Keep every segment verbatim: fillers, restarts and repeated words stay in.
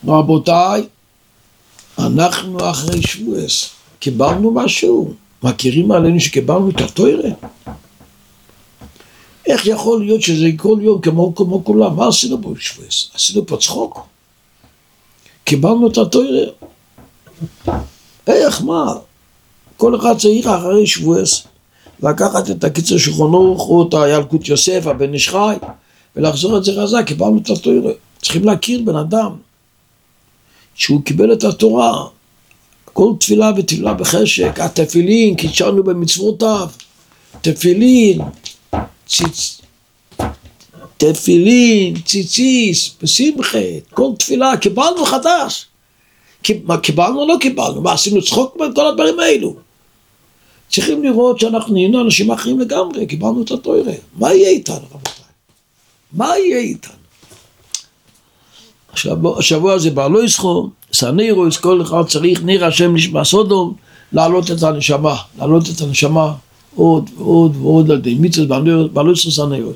רבותיי, אנחנו אחרי שבועס, קיבלנו משהו, מכירים עלינו שקיבלנו את התורה? איך יכול להיות שזה כל יום כמו, כמו כולם? מה עשינו פה שבועס? עשינו פה צחוק? קיבלנו את התורה? איך, מה? כל אחד צריך אחרי שבועס לקחת את הקיצור שולחן ערוך או את הילקוט יוסף, הבן איש חי, ולחזור את זה חזק, קיבלנו את התורה. צריכים להכיר בן אדם שהוא קיבל את התורה, כל תפילה ותפילה בחשק, התפילין, קידשנו במצוותיו, תפילין, ציצ... תפילין, ציציס, בשמחה, כל תפילה, קיבלנו חדש. מה קיבלנו או לא קיבלנו? מה עשינו צחוק בכל הדברים האלו? צריכים לראות שאנחנו נהיינו אנשים אחרים לגמרי, קיבלנו את התורה. מה יהיה איתנו, רבותיי? מה יהיה איתנו? השבוע, השבוע הזה בעלו ישחו, סנירו, כל אחד צריך ניר השם נשמע סודום, להעלות את הנשמה, להעלות את הנשמה עוד ועוד ועוד על די מצוות בעלו ישחו סנירו.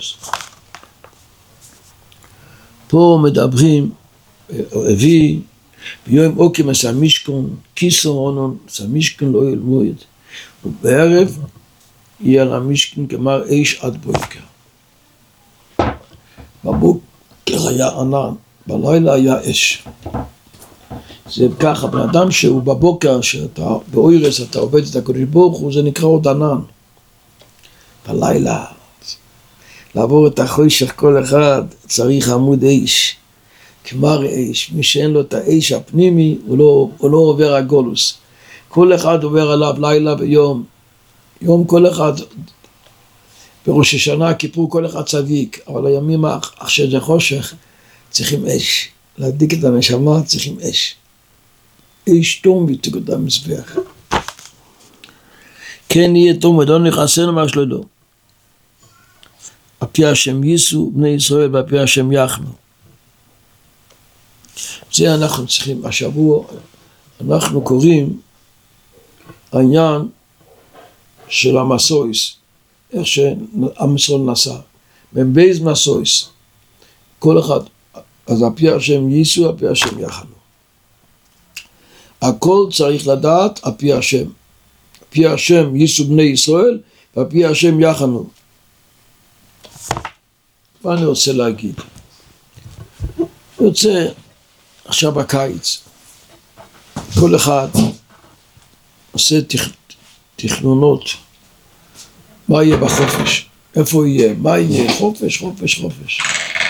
פה מדברים, הביא, ביום אוקים עשה משכון, כיסו עונון, עשה משכון לא ילמוד, ובערב יהיה על המשכון כמר איש עד בוקר. בבוקר היה ענן, בלילה היה אש. זה ככה, בן אדם שהוא בבוקר, שאתה באוירס, אתה עובד את הקדוש ברוך הוא, זה נקרא עוד ענן. בלילה, לעבור את החושך כל אחד, צריך עמוד אש. כמר אש, מי שאין לו את האש הפנימי, הוא לא, הוא לא עובר הגולוס. כל אחד עובר עליו לילה ויום. יום כל אחד, בראש השנה, כיפור כל אחד צדיק, אבל הימים אחרי זה חושך, צריכים אש. להדליק את הנשמה, צריכים אש. אש תום ותגוד המזבח. כן יהיה תום ודון נכנסנו מה שלדו. הפי השם ייסו בני ישראל והפי השם יחנו. זה אנחנו צריכים, השבוע אנחנו קוראים העניין של המסויס, איך שעם ישראל נסע, מבייז מסויס, כל אחד, אז הפי השם ייסו, הפי השם יחנו. הכל צריך לדעת הפי השם, הפי השם ייסו בני ישראל, והפי השם יחנו. מה אני רוצה להגיד? אני רוצה, עכשיו בקיץ, כל אחד עושה תכ... תכנונות, מה יהיה בחופש, איפה יהיה, מה יהיה, חופש, חופש, חופש.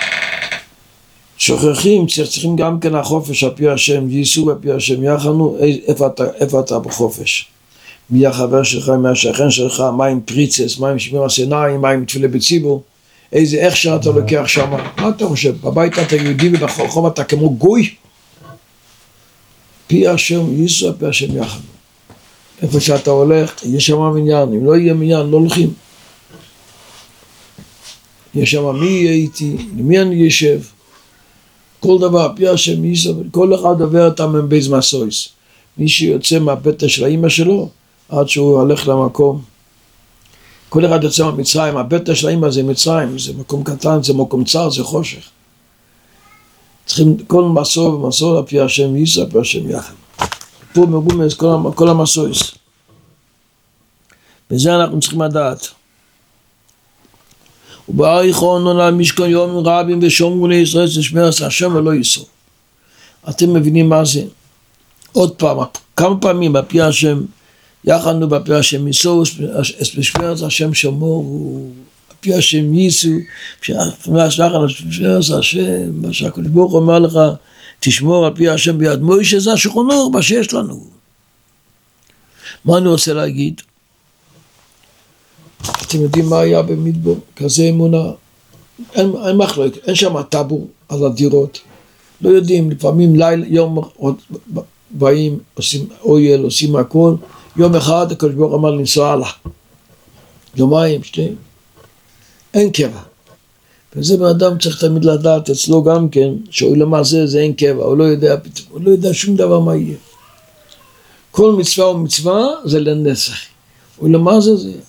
שוכחים, צריכים גם כן החופש, הפי השם ייסו, הפי השם יחנו, איפה אתה, איפה אתה בחופש? מי החבר שלך, מי השכן שלך, מה עם פריצס, מה עם שמירה הסיניים, מה עם תפילה בציבור, איזה איך שאתה לוקח שם, מה אתה חושב? בבית אתה יהודי ובחורחום אתה כמו גוי? פי השם ייסו, פי השם יחנו. איפה שאתה הולך, יש שם מניין, אם לא יהיה מניין, לא הולכים. יש שם מי יהיה איתי, למי אני יושב, כל דבר, פי השם ייסו, כל אחד עובר את המבייז מסויס. מי שיוצא מהבטן של האמא שלו, עד שהוא הולך למקום. כל אחד יוצא ממצרים, הבטן של האמא זה מצרים, זה מקום קטן, זה מקום צר, זה חושך. צריכים כל מסור ומסור, הפי השם ייסו, הפי השם יחנו. פה מגומס כל, כל המסויס. וזה אנחנו צריכים לדעת. ובאריכון על המשכון יום רבים ושומרו לישראל ששמר עשה השם ולא ייסו. אתם מבינים מה זה? עוד פעם, כמה פעמים בפי השם יחנו, בפי השם ייסו, בשמר עשה השם שמור, בפי השם ייסו, בשמר עשה השם, מה שהקדוש ברוך הוא אומר לך, תשמור על פי השם ביד מוישה, זה השולחן ערוך, מה שיש לנו. מה אני רוצה להגיד? אתם יודעים מה היה במדבר? כזה אמונה. אין, אין מחלוקת, אין שם טאבו על הדירות. לא יודעים, לפעמים לילה, יום באים, עושים אויל, עושים הכל. יום אחד הקדוש ברוך הוא אמר לנסוע הלאה. יומיים, שתיים. אין קבע. וזה בן אדם צריך תמיד לדעת אצלו גם כן, שאוילם הזה זה אין קבע, הוא לא יודע, הוא לא יודע שום דבר מה יהיה. כל מצווה ומצווה זה לנצח. אוילם הזה זה,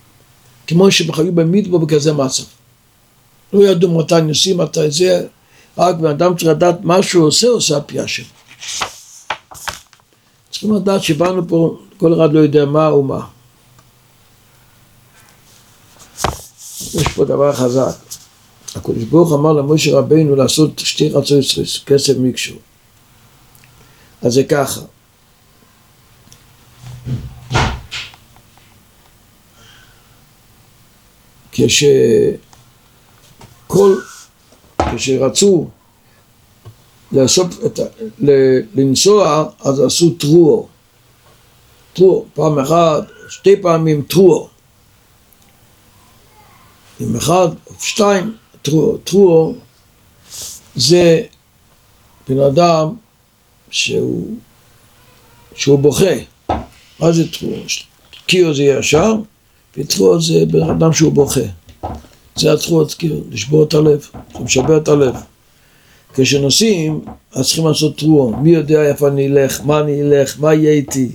כמו שבחיו במדבר בכזה מצב. לא ידעו מתי נוסעים, מתי זה, רק בן אדם צריך לדעת מה שהוא עושה, עושה על פי השם. צריכים לדעת שבאנו פה, כל אחד לא יודע מה ומה. יש פה דבר חזק. הקדוש ברוך אמר למשה רבינו לעשות שתי רצוי סריס, כסף מקשו. אז זה ככה. כשכל, כשרצו לאסוף את, לנסוע, אז עשו טרואו. טרואו, פעם אחת, שתי פעמים טרואו. עם אחד, שתיים, טרואו. טרואו זה בן אדם שהוא, שהוא בוכה. מה זה טרואו? קיו זה ישר, וטרואו זה בן אדם שהוא בוכה. זה הטרואו, לשבור את הלב, זה משבר את הלב. כשנוסעים, אז צריכים לעשות טרואו. מי יודע איפה אני אלך, מה אני אלך, מה יהיה איתי.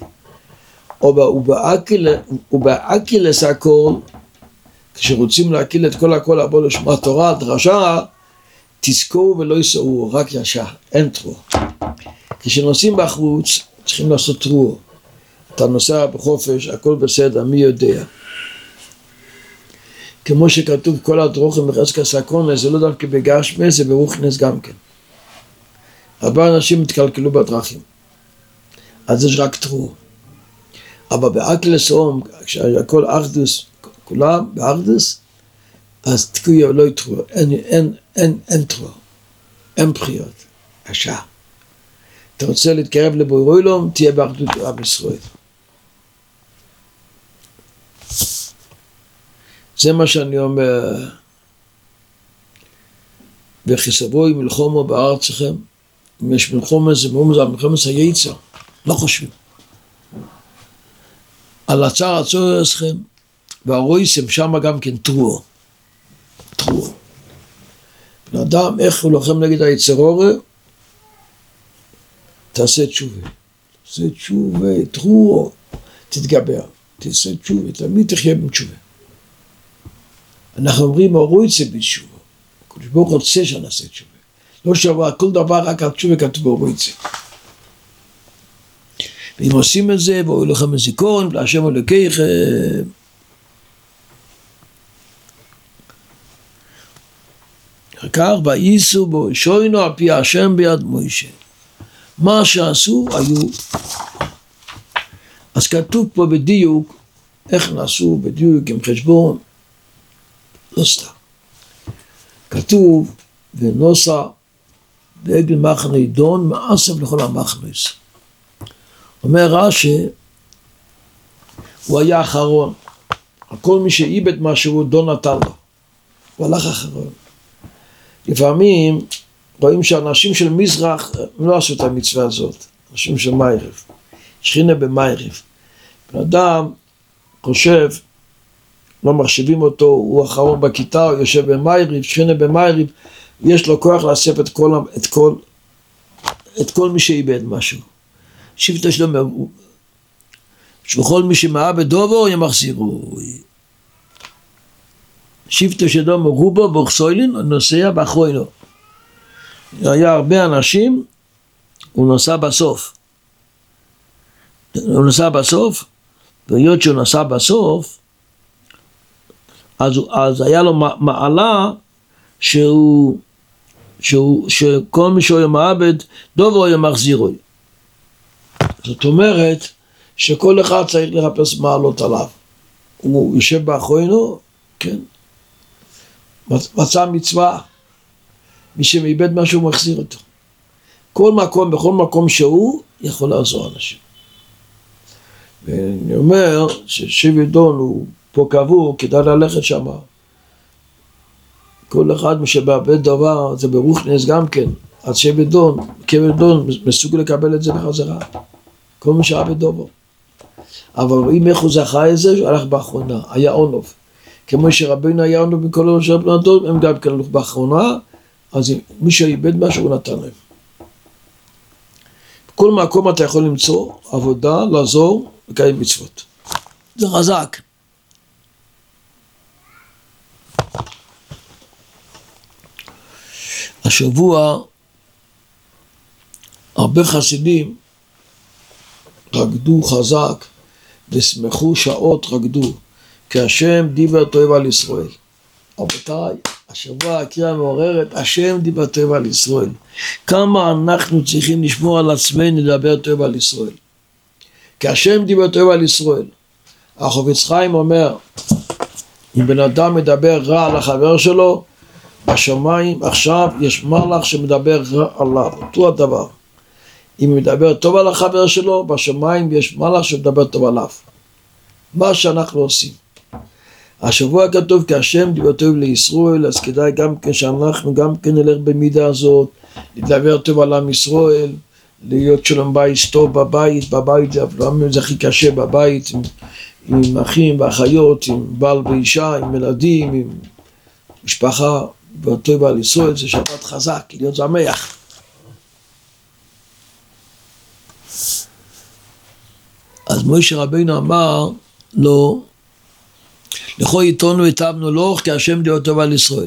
ובאקילס הכל, כשרוצים להקיל את כל הכל לבוא לשמוע תורה, דרשה, תזכו ולא יסעו, רק ישר, אין טרואו. כשנוסעים בחוץ, צריכים לעשות טרואו. אתה נוסע בחופש, הכל בסדר, מי יודע. כמו שכתוב כל הדרוכים בחזקה סקרונה, זה לא דווקא בגשמי, זה ברוחנס גם כן. הרבה אנשים מתקלקלו בדרכים. אז יש רק טרואו. אבל באקילס הום, כשהכל אחדוס, כולם באחדוס, אז תקויה לא יטרואו, אין, אין, אין, אין טרואו, אין בחיות, השעה. אתה רוצה להתקרב לבורא עולם, תהיה באחדות עם ישראל. זה מה שאני אומר, וחיסבו עם מלחומו בארצכם, אם יש מלחומה זה מאום זה מלחומה זה יצר, לא חושבים. על הצער הצער אצלכם, והרויסם שם גם כן טרואו, טרואו. בן אדם, איך הוא לוחם נגד היצר אורה? תעשה תשובה, תעשה תשובה, טרואו, תתגבר, תעשה תשובה, תמיד תחיה בתשובה. אנחנו אומרים, הרויסם בתשובה, הקדוש ברוך הוא רוצה שנעשה תשובה. לא שווה, כל דבר רק על תשובה כתוב הרויסם. ואם עושים את זה, ואוי לכם זיכרון, להשם אלוקיכם. אחר כך, וייסעו בו שוינו על פי השם ביד מוישה. מה שעשו היו. אז כתוב פה בדיוק, איך נעשו בדיוק עם חשבון, לא סתם. כתוב, ונוסע בעגל מחנה עידון, מעשב לכל המחנוס. אומר רש"י, הוא היה אחרון. כל מי שאיבד משהו, דון נתן לו. הוא הלך אחרון. לפעמים רואים שאנשים של מזרח לא עשו את המצווה הזאת. אנשים של מיירב. שכינה במיירב. בן אדם חושב, לא מחשיבים אותו, הוא אחרון בכיתה, הוא יושב במיירב, שכינה במיירב, יש לו כוח לאסף את כל, את כל, את כל מי שאיבד משהו. שבטה שלו אמרו, שבכל מי שמאבד דובו ימחזירו. שבטה שלו אמרו בו בוכסוילין, הוא נוסע באחרוינו. היה הרבה אנשים, הוא נוסע בסוף. הוא נוסע בסוף, והיות שהוא נוסע בסוף, אז, אז היה לו מעלה שהוא, שהוא, שכל מי שהוא ימאבד דובו ימחזירו. זאת אומרת שכל אחד צריך לחפש מעלות עליו. הוא יושב באחרינו, כן, מצא מצווה, מי שמאבד משהו הוא מחזיר אותו. כל מקום, בכל מקום שהוא, יכול לעזור אנשים. ואני אומר ששבדון הוא פה קבור, כדאי ללכת שם. כל אחד מי שבאבד דבר, זה ברוחנס גם כן, אז שבדון, כבדון מסוגל לקבל את זה בחזרה. כל מי שאבד דובו. אבל רואים איך הוא זכה את זה, הוא הלך באחרונה, היה עונוב. כמו שרבינו היה עונוב מכל אלה של בני אדם, הם גם כן הלכו באחרונה, אז מי שאיבד משהו הוא נתן להם. בכל מקום אתה יכול למצוא עבודה, לעזור, לקיים מצוות. זה חזק. השבוע הרבה חסידים רקדו חזק ושמחו שעות רקדו, כי השם דיבר טוב על ישראל. רבותיי, השבוע הקריאה מעוררת, השם דיבר טוב על ישראל. כמה אנחנו צריכים לשמור על עצמנו לדבר טוב על ישראל. כי השם דיבר טוב על ישראל. החפץ חיים אומר, אם בן אדם מדבר רע על החבר שלו, בשמיים עכשיו יש מלאך שמדבר רע עליו, אותו הדבר. אם הוא מדבר טוב על החבר שלו, בשמיים יש מלאך שמדבר טוב עליו. מה שאנחנו עושים. השבוע כתוב כי השם דיבר טוב לישראל, אז כדאי גם כן שאנחנו גם כן נלך במידה הזאת, לדבר טוב על עם ישראל, להיות שלום בית טוב בבית, בבית זה, זה הכי קשה בבית, עם, עם אחים ואחיות, עם בעל ואישה, עם ילדים, עם משפחה, וטוב על ישראל, זה שבת חזק, להיות שמח. אז משה רבינו אמר לו, לכל עיתונו היטבנו לו, כי השם דיבר טוב על ישראל.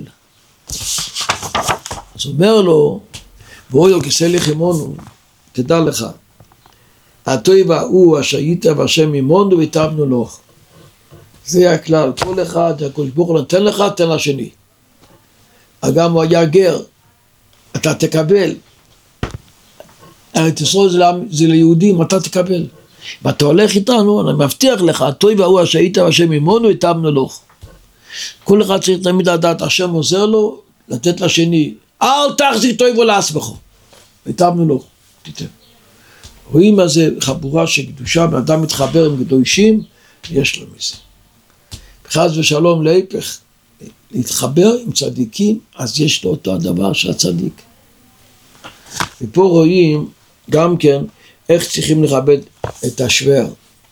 אז אומר לו, ואוי לו כסה לחמנו, תדע לך, הטוב ההוא אשר היית והשם עמנו והיטבנו לו. זה הכלל, כל אחד, הקדוש ברוך הוא נותן לך, תן לשני. גם הוא היה גר, אתה תקבל. ארץ ישראל זה, זה ליהודים, אתה תקבל. ואתה הולך איתנו, אני מבטיח לך, הטוב ההוא אשר היית והשם עמנו היטבנו לו. כל אחד צריך תמיד לדעת, השם עוזר לו, לתת לשני, אל תחזיק טוב לעצמך. היטבנו לו, תיתן. רואים מה זה חבורה של קדושה, בן אדם מתחבר עם קדושים, יש לו מזה. חס ושלום להפך, להתחבר עם צדיקים, אז יש לו אותו הדבר של הצדיק. ופה רואים גם כן איך צריכים לכבד את השוור.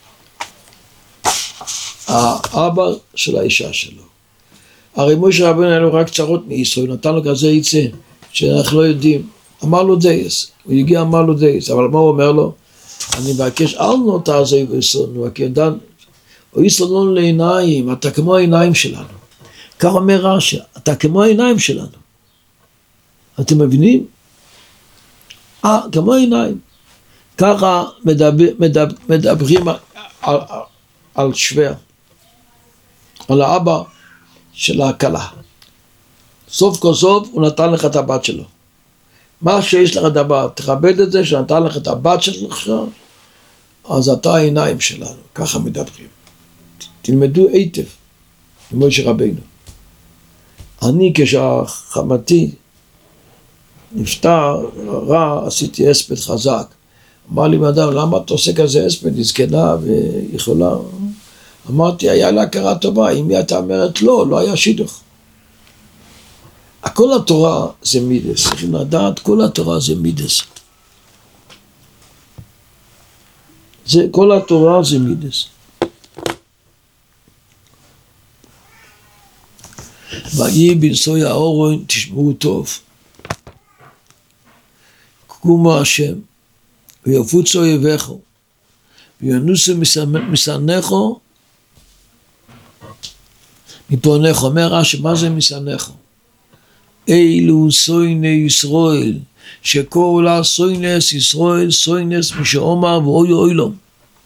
האבא של האישה שלו. הרי משה רבינו היה לו רק צרות מישראל, נתן לו כזה יצא, שאנחנו לא יודעים. אמר לו דייס, הוא הגיע אמר לו דייס, אבל מה הוא אומר לו? אני מבקש, אל נותר זה ויסרנו, כי עדיין, או יסרנו לעיניים, אתה כמו העיניים שלנו. כך אומר רש"י, אתה כמו העיניים שלנו. אתם מבינים? אה, כמו העיניים. ככה מדבר, מדבר, מדברים על, על, על שוור, על האבא של הכלה. סוף כל סוף הוא נתן לך את הבת שלו. מה שיש לך דבר, תכבד את זה שנתן לך את הבת שלך, אז אתה העיניים שלנו, ככה מדברים. תלמדו היטב, משה רבינו. אני כשחמתי נפטר רע, עשיתי הספד חזק. אמר לי מאדם, למה אתה עושה כזה הספד? היא זקנה ויכולה. אמרתי, היה לה הכרה טובה, אם היא הייתה אומרת לא, לא היה שידוך. כל התורה זה מידס, צריכים לדעת, כל התורה זה מידס. זה, כל התורה זה מידס. ויהי בנסוי האורון, תשמעו טוב. קומו השם, ויפוצו אויביכו, וינוסו משנאיכו, מפונכו. אומר רש"י, מה זה משנאיכו? אילו סויני ישראל, שכל הסוינס ישראל, סוינס משאומר ואוי אוי לו.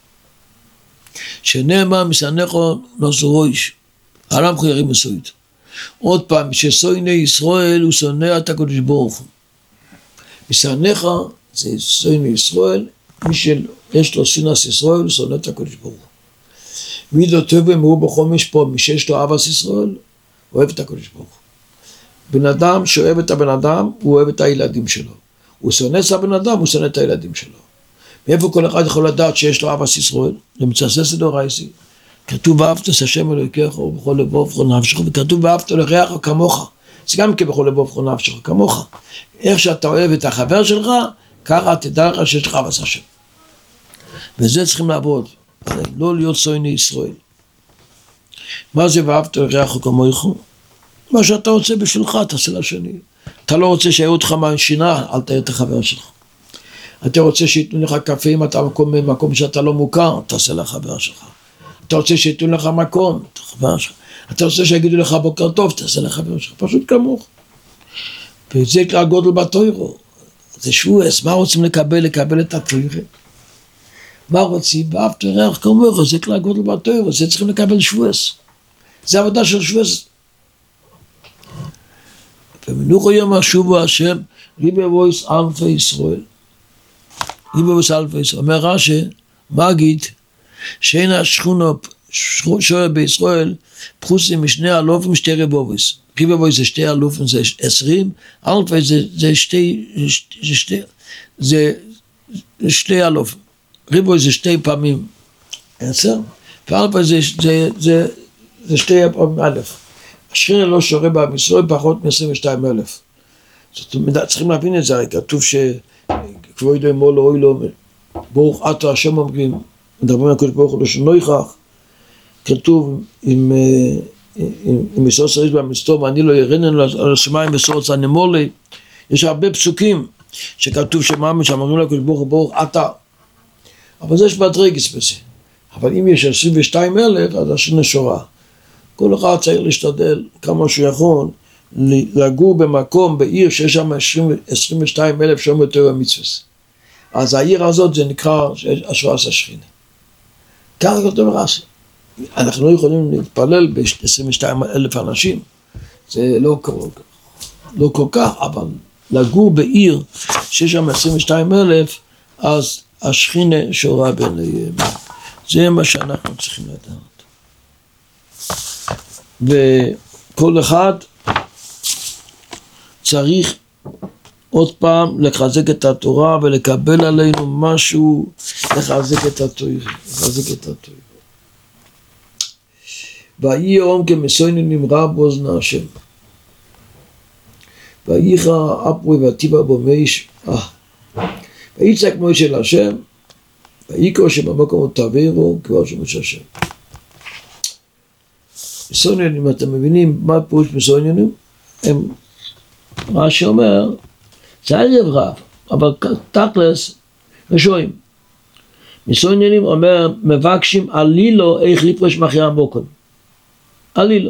שנאמר משנאיכו נזרויש, עליו חיירים מסוית. עוד פעם, שסויני ישראל הוא שונא את הקדוש ברוך הוא. משנאיך זה סויני ישראל, מי שיש לו שנאת ישראל הוא שונא את הקדוש ברוך הוא. מידו טוב אמרו בחומש פה, מי שיש לו אהבת ישראל, הוא אוהב את הקדוש ברוך הוא. בן אדם שאוהב את הבן אדם, הוא אוהב את הילדים שלו. הוא שונא את הבן אדם, הוא שונא את הילדים שלו. מאיפה כל אחד יכול לדעת שיש לו אהבת ישראל? זה מצסס דאורייתא. כתוב ואהבת את השם אלוהיך ובכל לבבך ובכל נפשך, וכתוב ואהבת לרעך כמוך. זה גם כן בכל לבבך ובכל נפשך כמוך. איך שאתה אוהב את החבר שלך, ככה תדע לך שיש לך אהבת השם. וזה צריכים לעבוד, לא להיות שונאי ישראל. מה זה ואהבת לרעך כמוך? מה שאתה רוצה בשבילך, תעשה לשני. אתה לא רוצה שיראו אותך מהשינה, אל תראה את החבר שלך. אתה רוצה שיתנו לך קפה אם אתה מקום במקום שאתה לא מוכר, תעשה לחבר שלך. אתה רוצה שיתנו לך מקום, אתה רוצה שיגידו לך בוקר טוב, תעשה לחבר שלך, פשוט כמוך. וזה כלל גודל בתוירו. זה שבועס, מה רוצים לקבל? לקבל את התוירה. מה רוצים? ואף תרח כמוך, זה כלל גודל בתוירו, זה צריכים לקבל שבועס. זה עבודה של שבועס. ומנוחו יום השובו השם, ריבי וויס אלפי ישראל. ריבי וויס אלפי ישראל. אומר רש"י, מגיד, שאין השכונו שואל בישראל, פחוסים משני אלופים שתי רבוביס. ריבי וויס זה שתי אלופים, זה עשרים, אלפי זה, זה שתי, זה שתי, זה שתי אלופים. ריבי וויס זה שתי פעמים עשר, ואלפי זה, זה, זה, זה שתי פעמים אלף. השכינה לא שורה בעם ישראל פחות מ-עשרים ושתיים אלף. זאת אומרת, צריכים להבין את זה, הרי כתוב שכבוד אמור לו אוי לו, ברוך אתה השם אומרים, מדברים על הקדוש ברוך הוא לשון נויכח, כתוב עם ישראל שריש במסתום, אני לא ירננו על השמיים בסורץ הנמור לי, יש הרבה פסוקים שכתוב שמאמין שאמרים לקדוש ברוך הוא ברוך אתה, אבל זה יש מדרגס בזה, אבל אם יש עשרים ושתיים אלף, אז השכינה שורה. כל אחד צריך להשתדל כמה שהוא יכול לגור במקום, בעיר שיש שם עשרים ושתיים אלף שומר תורה ומצוות. אז העיר הזאת זה נקרא השורש השכינה. ככה כתוב רש"י. אנחנו לא יכולים להתפלל ב-עשרים ושתיים אלף אנשים, זה לא, לא כל כך, אבל לגור בעיר שיש שם עשרים ושתיים אלף, אז השכינה שורה ביניהם. זה מה שאנחנו צריכים לדעת. וכל אחד צריך עוד פעם לחזק את התורה ולקבל עלינו משהו, לחזק את התורה, לחזק את התורה. ויהי יום כמסויננים רב באוזן השם. ויחר אפרוי ותיבא בו מיש, ויצעק מוישה להשם, ויקרא שבמקום תעבירו כבר שמש השם. מסויננים, אתם מבינים מה פירוש מסויננים? הם, מה שאומר, זה ערב רב, אבל תכלס, רשויים. מסויננים אומר, מבקשים עלילו איך לפרש מאחרי המוקם. עלילו.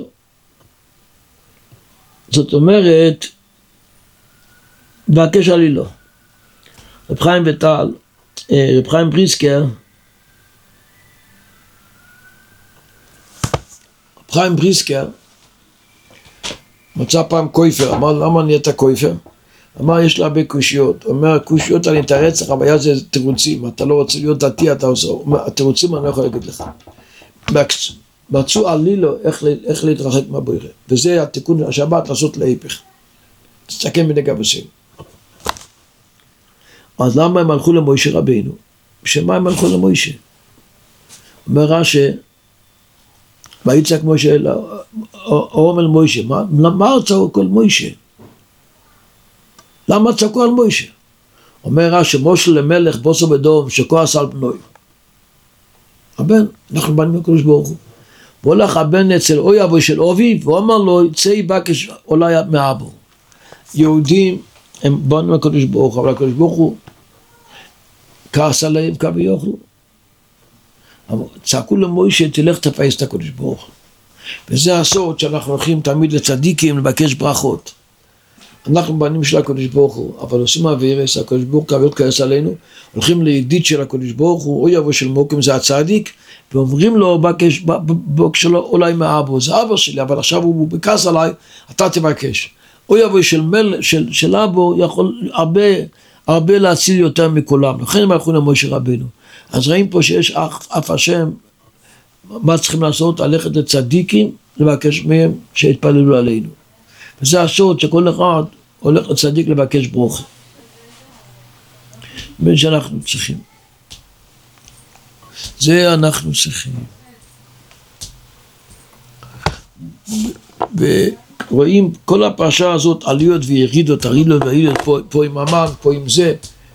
זאת אומרת, מבקש עלילו. רב חיים וטל, רב חיים בריסקר, רב חיים בריסקר, מצא פעם קויפר, אמר למה נהיית קויפר? אמר יש לה הרבה קושיות, אומר קושיות אני תרץ לך, הבעיה זה תירוצים, אתה לא רוצה להיות דתי, אתה עושה, התירוצים אני לא יכול להגיד לך. מצאו עלילו איך, איך להתרחק מהברירה, וזה התיקון השבת לעשות להיפך, תסתכל מנהג אבוסים. אז למה הם הלכו למוישה רבינו? בשמה הם הלכו למוישה? אומר רש"י, ויצעק מוישה, או אל מוישה, מה צעקו על מוישה? למה צעקו על מוישה? אומר רש"י, משה למלך בוסו בדום שכועס על בנוי. הבן, אנחנו בנים הקדוש ברוך הוא. והולך הבן אצל אוי אבו של אביו, ואומר לו, צאי בקש אולי מאבו. יהודים הם בנים הקדוש ברוך הוא, אבל הקדוש ברוך הוא כעס עליהם כמה יאכלו. צעקו למוישה, תלך תפייס את הקדוש ברוך הוא. וזה הסוד שאנחנו הולכים תמיד לצדיקים לבקש ברכות. אנחנו בנים של הקדוש ברוך הוא, אבל עושים אבירס, הקדוש ברוך הוא כבוד כעס עלינו, הולכים לידיד של הקדוש ברוך הוא, אוי אבו של מוקם זה הצדיק, ואומרים לו, בקש, בקש לו אולי מאבו, זה אבו שלי, אבל עכשיו הוא בכעס עליי, אתה תבקש. אוי אבו של, מל, של, של אבו יכול הרבה, הרבה להציל יותר מכולם, לכן הם הלכו למוישה רבינו. אז רואים פה שיש אף, אף השם, מה צריכים לעשות? ללכת לצדיקים, לבקש מהם שיתפללו עלינו. וזה הסוד שכל אחד הולך לצדיק לבקש ברוכה. בין שאנחנו צריכים. זה אנחנו צריכים. ורואים כל הפרשה הזאת עליות וירידות, עליות וירידות, פה, פה עם המן, פה עם זה.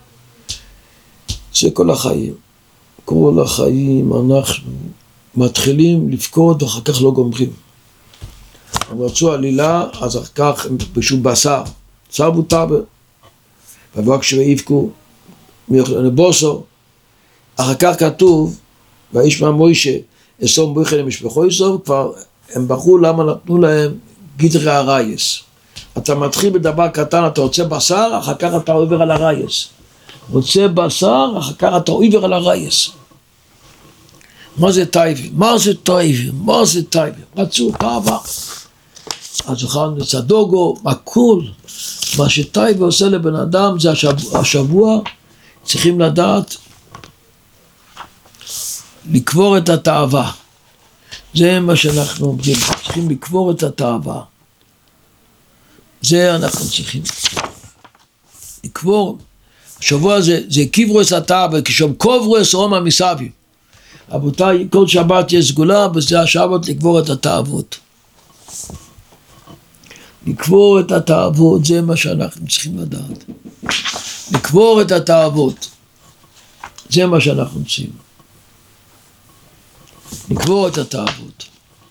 זה כל החיים. כל החיים אנחנו מתחילים לבכות ואחר כך לא גומרים. הם רצו עלילה, אז אחר כך הם פשוט בשר, בשר בוטבר, ובק שיבכו מבוסו, אחר כך כתוב, וישמע מוישה, אסום בויכה למשפחו יסוב, כבר הם בחרו למה נתנו להם גדרי הרייס. אתה מתחיל בדבר קטן, אתה רוצה בשר, אחר כך אתה עובר על הרייס. רוצה בשר, אחר כך אתה עובר על הרייס. מה זה טייבי? מה זה טייבי? מה זה טייבי? רצו תאווה. אז אוכלנו לצדוגו, הכל. מה שטייבי עושה לבן אדם זה השבוע, השבוע צריכים לדעת לקבור את התאווה. זה מה שאנחנו אומרים, צריכים לקבור את התאווה. זה אנחנו צריכים לקבור. השבוע זה, זה קיברו את התאווה, כשהם קוברו את רומא מסביב. רבותיי, כל שבת יש סגולה, וזה השבת לקבור את התאוות. לקבור את התאוות, זה מה שאנחנו צריכים לדעת. לקבור את התאוות, זה מה שאנחנו צריכים. לקבור את התאוות.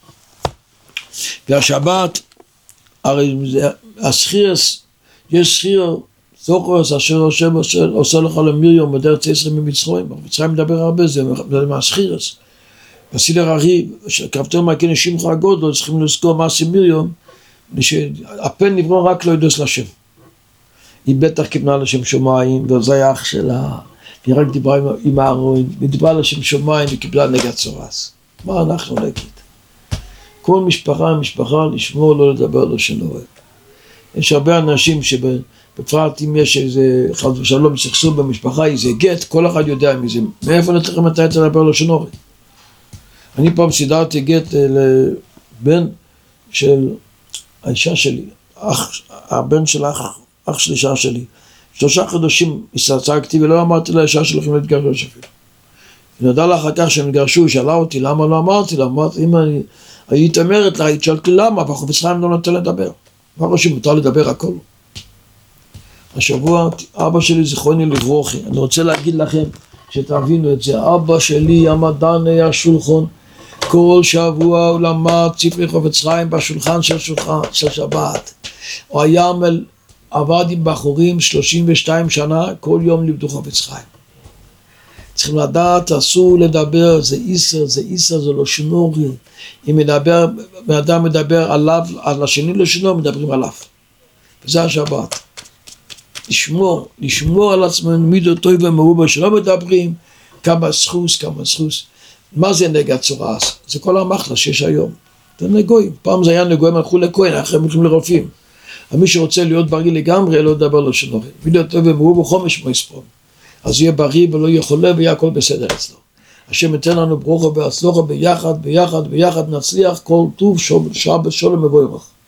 והשבת, הרי הסחירס, יש סחיר, סוחרס אשר עושה לך למיריום בדרך צעשרה ממצרים, מצרים מדבר הרבה, זה מהסחירס. בסילר הריב, כתוב מהכן שמך הגודל, צריכים לזכור מה עשי מיריום, שהפן נברא רק לא ידוס לשם. היא בטח כיוונה לשם שמיים, וזה היה אח שלה, היא רק דיברה עם הארון, היא דיברה לשם שמיים וקיבלה נגד צורס. מה אנחנו נגיד? כל משפחה, משפחה, לשמור, לא לדבר, לא שלא אוהב. יש הרבה אנשים שבפרט אם יש איזה חד ושלום סכסוך במשפחה, איזה גט, כל אחד יודע מזה. מאיפה נתחיל מתי אתה לדבר, לא שלא אוהב? אני פעם סידרתי גט לבן של האישה שלי, אח, הבן של אח, אח של אישה שלי. שלושה חודשים הסתצגתי ולא אמרתי לאישה שלכם להתגרש אפילו. היא נדעה לה אחר כך שהם התגרשו, היא שאלה אותי למה לא אמרתי לה, אמרתי אם אני היית אומרת לה, היא שאלתי למה, אבל חפץ חיים לא נותן לדבר. מה ראשי, מותר לדבר הכל. השבוע אבא שלי זיכרוני לברוכי, אני רוצה להגיד לכם שתבינו את זה, אבא שלי המדען היה שולחן, כל שבוע הוא למד ספרי חפץ חיים בשולחן של שולחן של שבת. הוא היה מל, עבד עם בחורים שלושים ושתיים שנה, כל יום לימדו חפץ חיים. צריכים לדעת, אסור לדבר, זה איסר, זה איסר, זה לא שנורי. אם מדבר, אדם מדבר עליו, על השני לא שנור, מדברים עליו. וזה השבת. לשמור, לשמור על עצמנו, מידו טוב ומרובה, שלא מדברים, כמה סחוס, כמה סחוס. מה זה נגע צורס? זה כל המחלה שיש היום. זה נגויים. פעם זה היה נגויים, הלכו לכהן, אחרי הם הולכים לרופאים. מי שרוצה להיות בריא לגמרי, לא לדבר לא שנורי. מידו טוב ומרובה, חומש מויספון. אז יהיה בריא ולא יהיה חולה ויהיה הכל בסדר אצלו. השם ייתן לנו ברוך והצלחה ביחד, ביחד, ביחד נצליח כל טוב שבת שלום מבורך.